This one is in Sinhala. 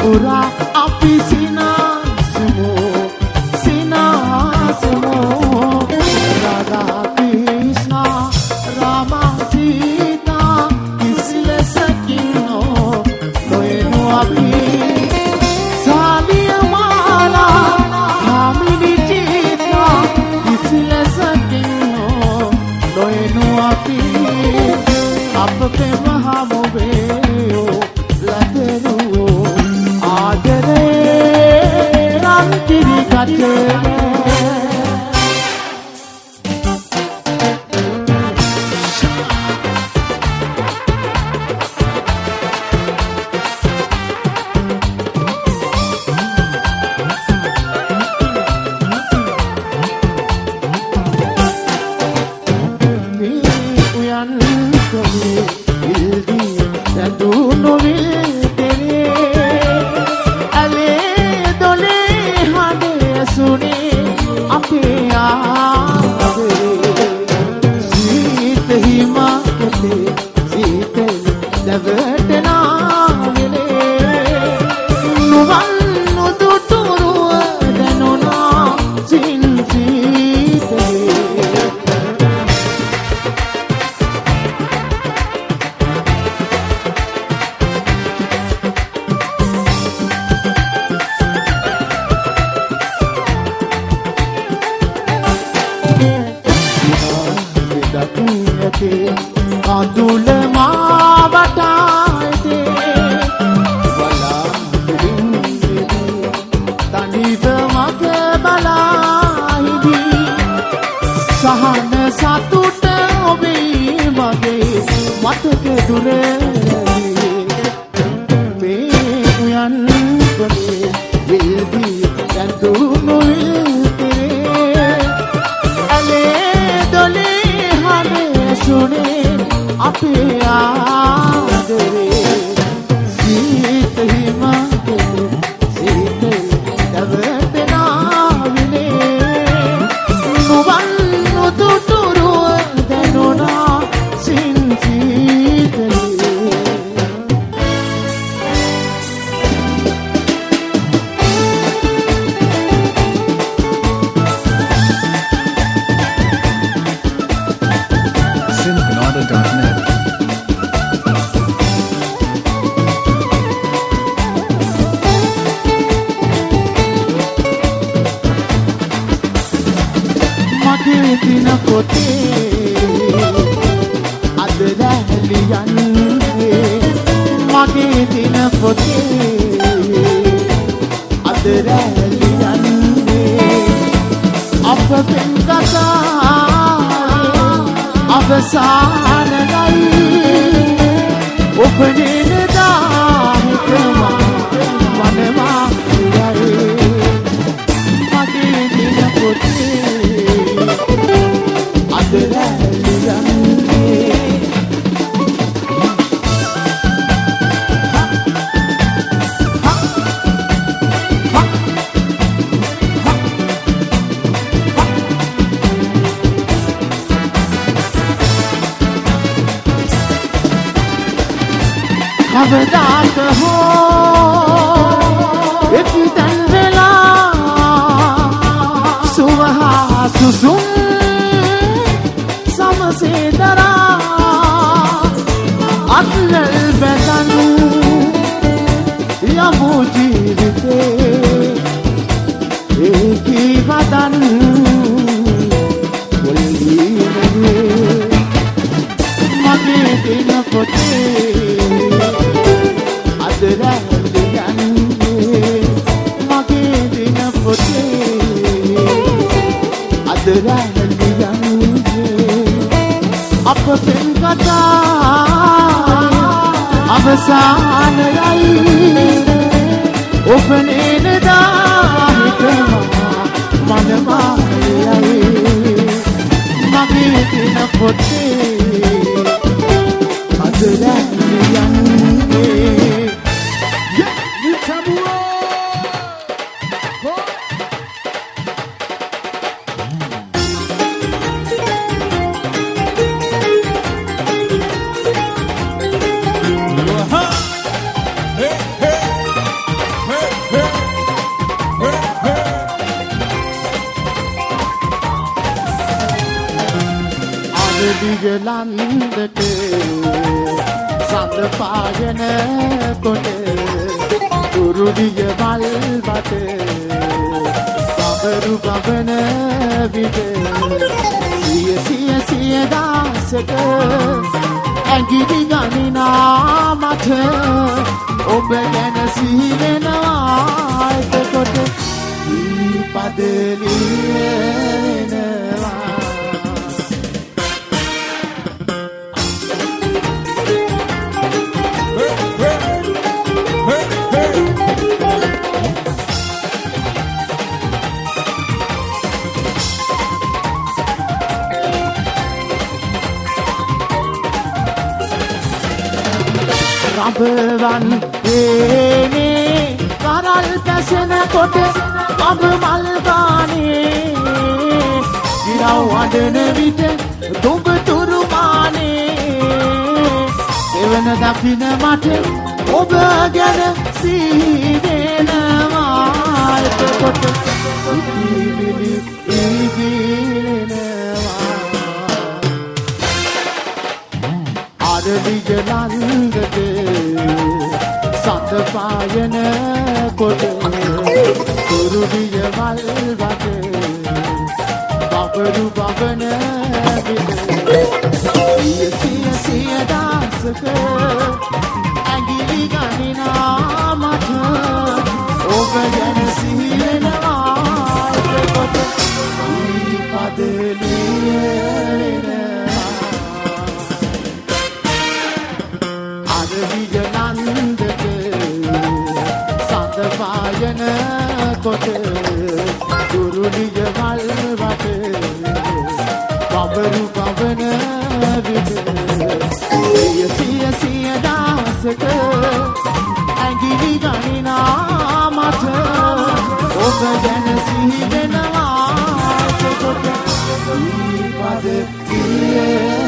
pura api sinasmu Radha Krishna Rama Sita Kisle sakino Noenu api Saliya mala Hamini chita Kisle sakino Noenu api Appe mahamove Lateru Adere Rantiri katere Avdat ho ekdan vela suha susum samse dara atlal badan ya mujirte eki badan bolhi nahi mage din pote mage din pote adraliyange ap pen katha avasan yayi opnen da hitma manma yayi mage din pote adraliyange අරදිග ලන්දට සඳ පායන කොට තුරුදිය වල්වට බබරු බබන විට සිය දාසක ඇඟිලි ගනිනා මට ඔබ ගැන සිහි වෙනවා එතකොට ඊ පදලියනවා රබවන් ඒනේ කරල් පැසෙන කොට ඔබ මල් ගානේ ඉරව් අඬන විට දුඹ තුරුමානේ එවන දකින මට ඔබ ගැන සීදෙනවා එතකොට සිතිවිලි ඉගිලෙනවා අරදිග ලන්දට සඳ පායන කොට තුරුදිය වල්වට බබරු බබන විට සිය දාසක ඇඟිලි ගනිනා මට ඔබ ගැන සිහි වෙනවා එතකොට ඊ පදලියනවා අරදිග ලන්දට සඳ පායන කොට තුරුදිය වල්වට බබරු බබන විට සිය දාසක ඇඟිලි ගනිනා මට ඔබ ගැන සිහි වෙනවා එතකොට ඊ පදලියනවා